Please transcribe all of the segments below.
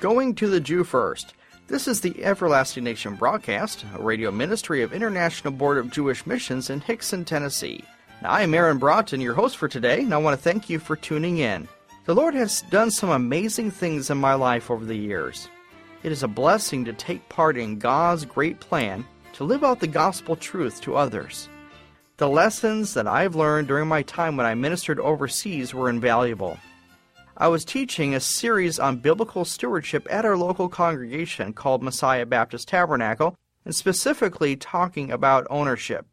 Going to the Jew First. This is the Everlasting Nation broadcast, a radio ministry of International Board of Jewish Missions in Hickson, Tennessee. Now, I am Aaron Broughton, your host for today, and I want to thank you for tuning in. The Lord has done some amazing things in my life over the years. It is a blessing to take part in God's great plan to live out the gospel truth to others. The lessons that I've learned during my time when I ministered overseas were invaluable. I was teaching a series on biblical stewardship at our local congregation called Messiah Baptist Tabernacle, and specifically talking about ownership.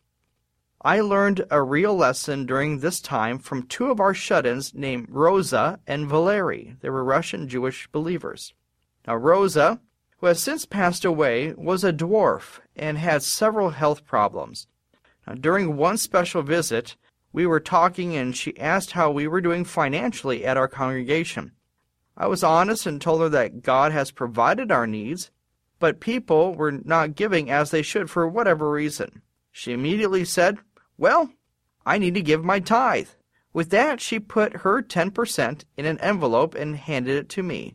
I learned a real lesson during this time from two of our shut-ins named Rosa and Valery. They were Russian Jewish believers. Now, Rosa, who has since passed away, was a dwarf and had several health problems. Now, during one special visit, we were talking and she asked how we were doing financially at our congregation. I was honest and told her that God has provided our needs, but people were not giving as they should for whatever reason. She immediately said, "Well, I need to give my tithe." With that, she put her 10% in an envelope and handed it to me.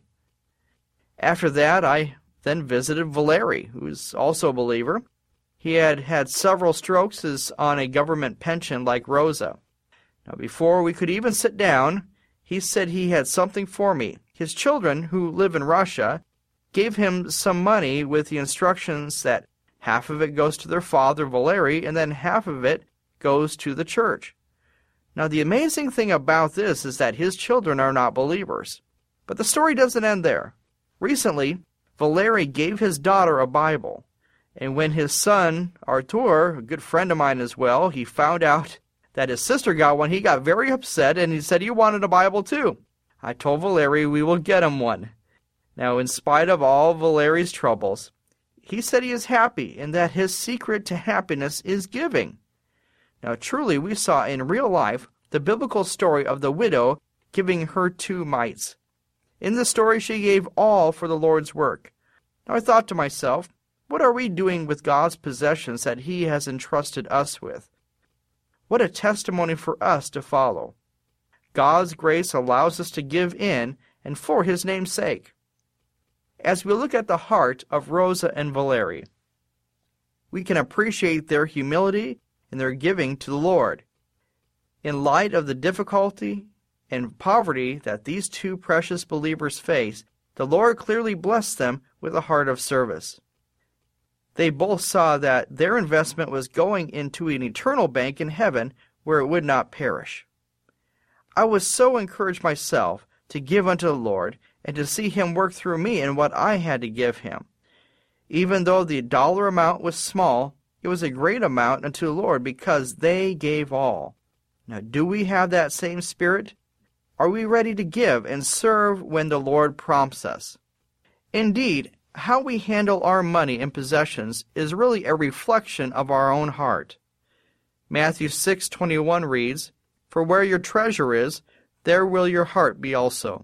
After that, I then visited Valery, who is also a believer. He had had several strokes, is on a government pension like Rosa. Now, before we could even sit down, he said he had something for me. His children, who live in Russia, gave him some money with the instructions that half of it goes to their father, Valery, and then half of it goes to the church. Now, the amazing thing about this is that his children are not believers. But the story doesn't end there. Recently, Valery gave his daughter a Bible. And when his son, Artur, a good friend of mine as well, he found out that his sister got one, he got very upset and he said he wanted a Bible too. I told Valery we will get him one. Now, in spite of all Valery's troubles, he said he is happy and that his secret to happiness is giving. Now, truly, we saw in real life the biblical story of the widow giving her 2 mites. In the story, she gave all for the Lord's work. Now, I thought to myself, what are we doing with God's possessions that He has entrusted us with? What a testimony for us to follow. God's grace allows us to give in and for His name's sake. As we look at the heart of Rosa and Valery, we can appreciate their humility and their giving to the Lord. In light of the difficulty and poverty that these two precious believers face, the Lord clearly blessed them with a heart of service. They both saw that their investment was going into an eternal bank in heaven where it would not perish. I was so encouraged myself to give unto the Lord and to see Him work through me in what I had to give Him. Even though the dollar amount was small, it was a great amount unto the Lord because they gave all. Now, do we have that same spirit? Are we ready to give and serve when the Lord prompts us? Indeed, how we handle our money and possessions is really a reflection of our own heart. Matthew 6:21 reads, "For where your treasure is, there will your heart be also."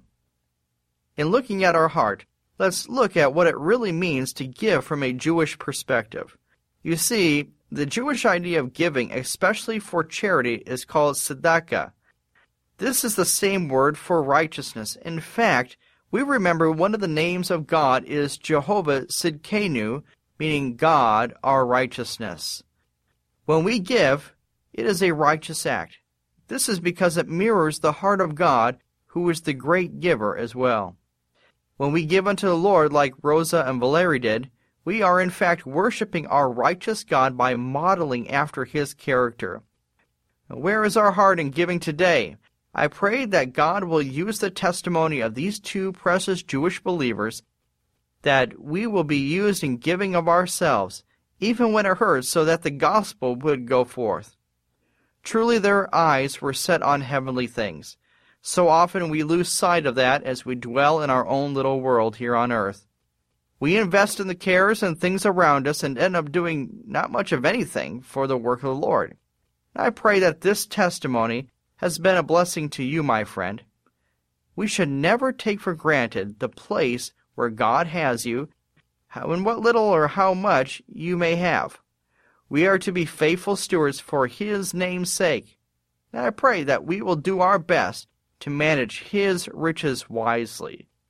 In looking at our heart, let's look at what it really means to give from a Jewish perspective. You see, the Jewish idea of giving, especially for charity, is called tzedakah. This is the same word for righteousness. In fact, we remember one of the names of God is Jehovah Sidkenu, meaning God, our righteousness. When we give, it is a righteous act. This is because it mirrors the heart of God, who is the great giver as well. When we give unto the Lord like Rosa and Valery did, we are in fact worshiping our righteous God by modeling after His character. Now, where is our heart in giving today? I pray that God will use the testimony of these two precious Jewish believers, that we will be used in giving of ourselves, even when it hurts, so that the gospel would go forth. Truly their eyes were set on heavenly things. So often we lose sight of that as we dwell in our own little world here on earth. We invest in the cares and things around us and end up doing not much of anything for the work of the Lord. I pray that this testimony has been a blessing to you, my friend. We should never take for granted the place where God has you, how and what little or how much you may have. We are to be faithful stewards for His name's sake. And I pray that we will do our best to manage His riches wisely.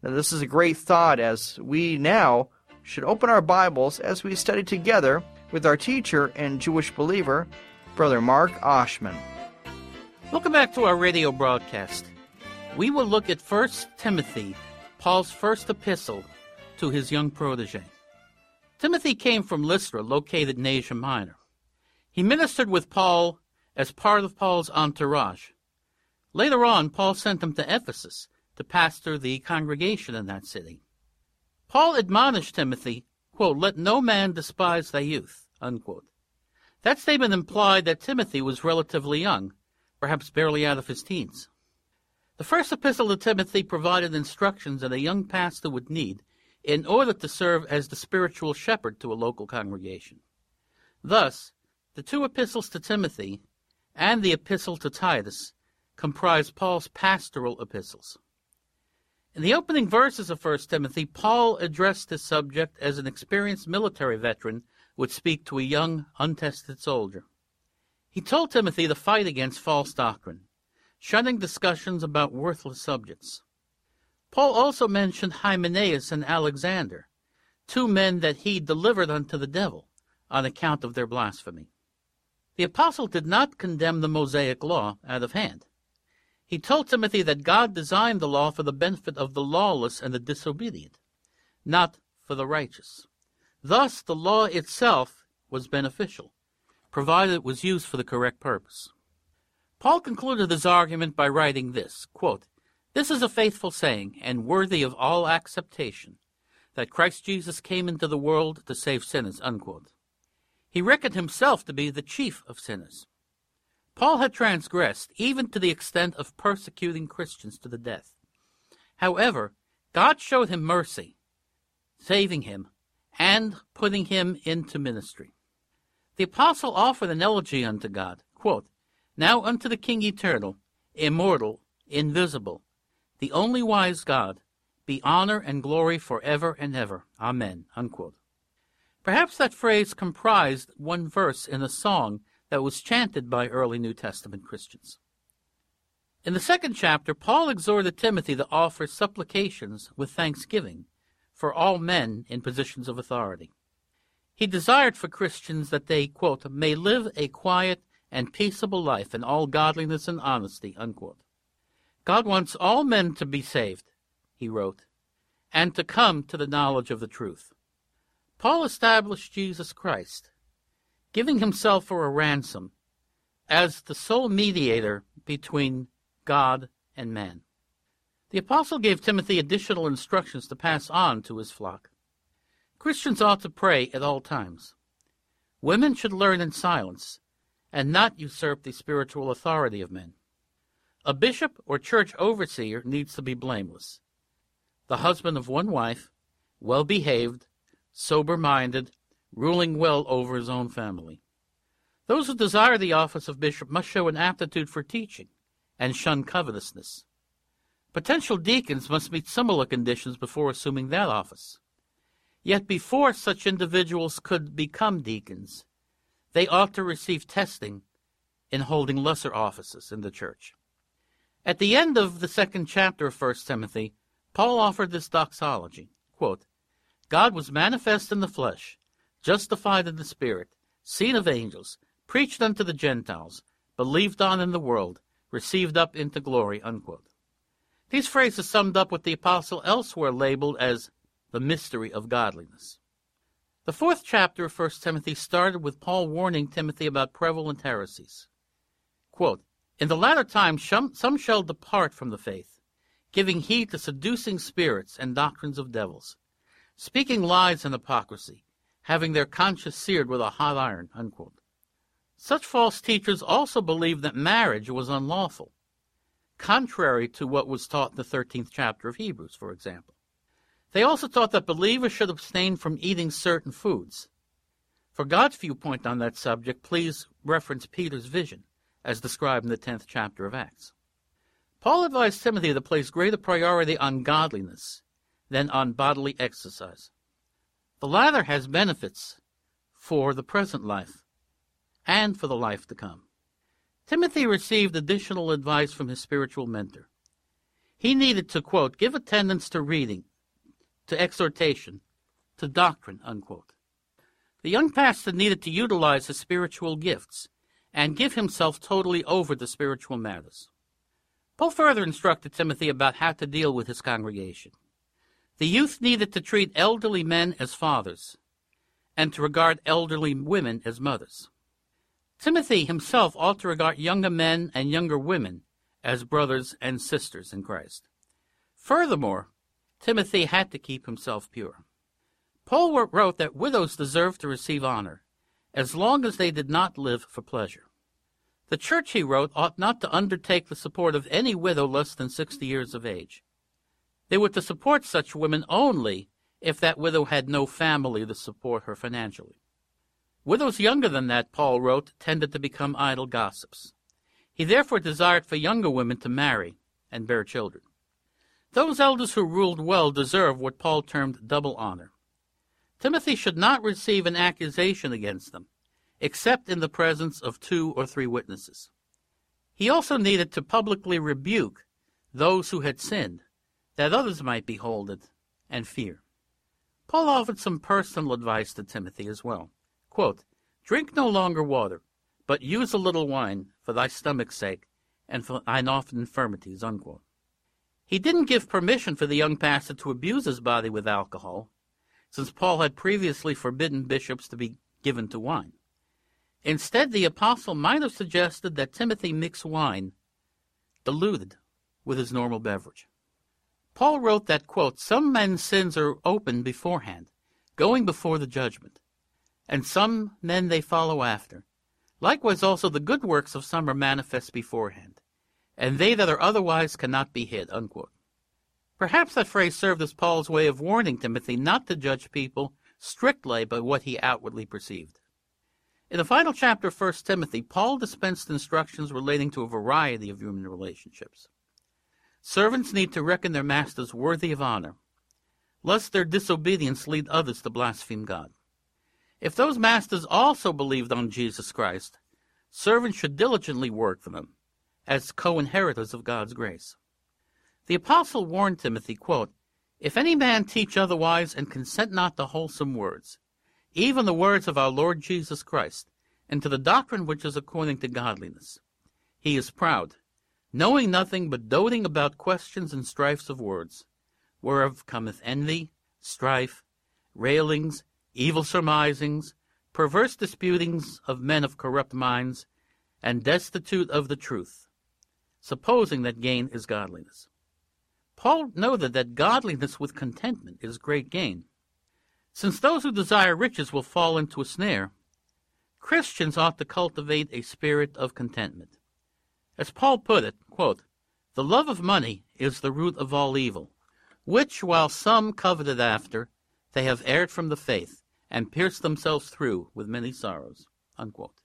Now, this is a great thought, as we now should open our Bibles as we study together with our teacher and Jewish believer, Brother Mark Oshman. Welcome back to our radio broadcast. We will look at 1 Timothy, Paul's first epistle to his young protege. Timothy came from Lystra, located in Asia Minor. He ministered with Paul as part of Paul's entourage. Later on, Paul sent him to Ephesus to pastor the congregation in that city. Paul admonished Timothy, quote, "Let no man despise thy youth," unquote. That statement implied that Timothy was relatively young, perhaps barely out of his teens. The first epistle to Timothy provided instructions that a young pastor would need in order to serve as the spiritual shepherd to a local congregation. Thus, the two epistles to Timothy and the epistle to Titus comprise Paul's pastoral epistles. In the opening verses of 1 Timothy, Paul addressed this subject as an experienced military veteran would speak to a young, untested soldier. He told Timothy to fight against false doctrine, shunning discussions about worthless subjects. Paul also mentioned Hymenaeus and Alexander, two men that he delivered unto the devil on account of their blasphemy. The apostle did not condemn the Mosaic law out of hand. He told Timothy that God designed the law for the benefit of the lawless and the disobedient, not for the righteous. Thus, the law itself was beneficial, provided it was used for the correct purpose. Paul concluded his argument by writing this, quote, "This is a faithful saying, and worthy of all acceptation, that Christ Jesus came into the world to save sinners," unquote. He reckoned himself to be the chief of sinners. Paul had transgressed, even to the extent of persecuting Christians to the death. However, God showed him mercy, saving him, and putting him into ministry. The apostle offered an elegy unto God, quote, "Now unto the King eternal, immortal, invisible, the only wise God, be honor and glory forever and ever. Amen," unquote. Perhaps that phrase comprised one verse in a song that was chanted by early New Testament Christians. In the second chapter, Paul exhorted Timothy to offer supplications with thanksgiving for all men in positions of authority. He desired for Christians that they, quote, "may live a quiet and peaceable life in all godliness and honesty," unquote. God wants all men to be saved, he wrote, and to come to the knowledge of the truth. Paul established Jesus Christ, giving himself for a ransom, as the sole mediator between God and man. The apostle gave Timothy additional instructions to pass on to his flock. Christians ought to pray at all times. Women should learn in silence and not usurp the spiritual authority of men. A bishop or church overseer needs to be blameless, the husband of one wife, well-behaved, sober-minded, ruling well over his own family. Those who desire the office of bishop must show an aptitude for teaching and shun covetousness. Potential deacons must meet similar conditions before assuming that office. Yet before such individuals could become deacons, they ought to receive testing in holding lesser offices in the church. At the end of the second chapter of 1 Timothy, Paul offered this doxology, quote, "God was manifest in the flesh, justified in the Spirit, seen of angels, preached unto the Gentiles, believed on in the world, received up into glory," unquote. These phrases summed up what the apostle elsewhere labeled as the mystery of godliness. The fourth chapter of 1 Timothy started with Paul warning Timothy about prevalent heresies. Quote, "In the latter times some shall depart from the faith, giving heed to seducing spirits and doctrines of devils, speaking lies and hypocrisy, having their conscience seared with a hot iron," unquote. Such false teachers also believed that marriage was unlawful, contrary to what was taught in the 13th chapter of Hebrews, for example. They also taught that believers should abstain from eating certain foods. For God's viewpoint on that subject, please reference Peter's vision, as described in the 10th chapter of Acts. Paul advised Timothy to place greater priority on godliness than on bodily exercise. The latter has benefits for the present life and for the life to come. Timothy received additional advice from his spiritual mentor. He needed to, quote, give attendance to reading, to exhortation, to doctrine, unquote. The young pastor needed to utilize his spiritual gifts and give himself totally over to spiritual matters. Paul further instructed Timothy about how to deal with his congregation. The youth needed to treat elderly men as fathers and to regard elderly women as mothers. Timothy himself ought to regard younger men and younger women as brothers and sisters in Christ. Furthermore, Timothy had to keep himself pure. Paul wrote that widows deserve to receive honor, as long as they did not live for pleasure. The church, he wrote, ought not to undertake the support of any widow less than 60 years of age. They were to support such women only if that widow had no family to support her financially. Widows younger than that, Paul wrote, tended to become idle gossips. He therefore desired for younger women to marry and bear children. Those elders who ruled well deserve what Paul termed double honor. Timothy should not receive an accusation against them, except in the presence of 2 or 3 witnesses. He also needed to publicly rebuke those who had sinned, that others might behold it and fear. Paul offered some personal advice to Timothy as well. Quote, drink no longer water, but use a little wine for thy stomach's sake and for thine often infirmities, unquote. He didn't give permission for the young pastor to abuse his body with alcohol, since Paul had previously forbidden bishops to be given to wine. Instead, the apostle might have suggested that Timothy mix wine diluted with his normal beverage. Paul wrote that, quote, some men's sins are open beforehand, going before the judgment, and some men they follow after. Likewise also the good works of some are manifest beforehand, and they that are otherwise cannot be hid, unquote. Perhaps that phrase served as Paul's way of warning Timothy not to judge people strictly by what he outwardly perceived. In the final chapter of 1 Timothy, Paul dispensed instructions relating to a variety of human relationships. Servants need to reckon their masters worthy of honor, lest their disobedience lead others to blaspheme God. If those masters also believed on Jesus Christ, servants should diligently work for them, as co-inheritors of God's grace. The apostle warned Timothy, quote, if any man teach otherwise and consent not to wholesome words, even the words of our Lord Jesus Christ, and to the doctrine which is according to godliness, he is proud, knowing nothing but doting about questions and strifes of words, whereof cometh envy, strife, railings, evil surmisings, perverse disputings of men of corrupt minds, and destitute of the truth, supposing that gain is godliness. Paul noted that godliness with contentment is great gain. Since those who desire riches will fall into a snare, Christians ought to cultivate a spirit of contentment. As Paul put it, quote, the love of money is the root of all evil, which, while some coveted after, they have erred from the faith, and pierced themselves through with many sorrows, unquote.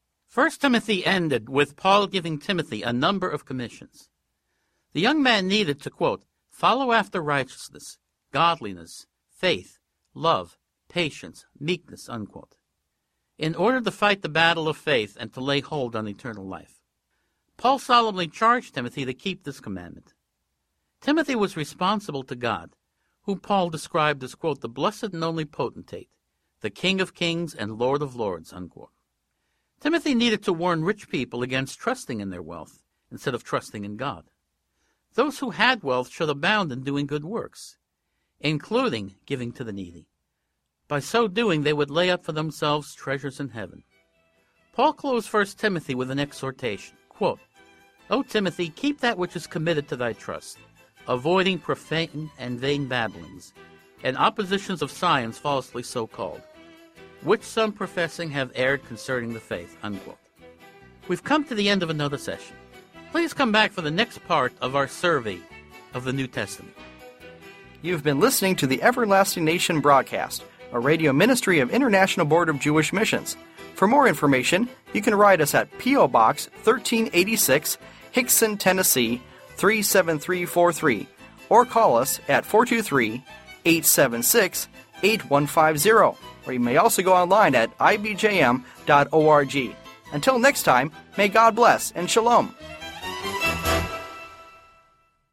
1 Timothy ended with Paul giving Timothy a number of commissions. The young man needed to, quote, follow after righteousness, godliness, faith, love, patience, meekness, unquote, in order to fight the battle of faith and to lay hold on eternal life. Paul solemnly charged Timothy to keep this commandment. Timothy was responsible to God, whom Paul described as, quote, the blessed and only potentate, the King of kings and Lord of lords, unquote. Timothy needed to warn rich people against trusting in their wealth instead of trusting in God. Those who had wealth should abound in doing good works, including giving to the needy. By so doing, they would lay up for themselves treasures in heaven. Paul closed 1 Timothy with an exhortation, quote, O Timothy, keep that which is committed to thy trust, avoiding profane and vain babblings, and oppositions of science falsely so called, which some professing have erred concerning the faith, unquote. We've come to the end of another session. Please come back for the next part of our survey of the New Testament. You've been listening to the Everlasting Nation broadcast, a radio ministry of International Board of Jewish Missions. For more information, you can write us at P.O. Box 1386, Hickson, Tennessee 37343, or call us at 423-876-8150, or you may also go online at ibjm.org. Until next time, may God bless and shalom.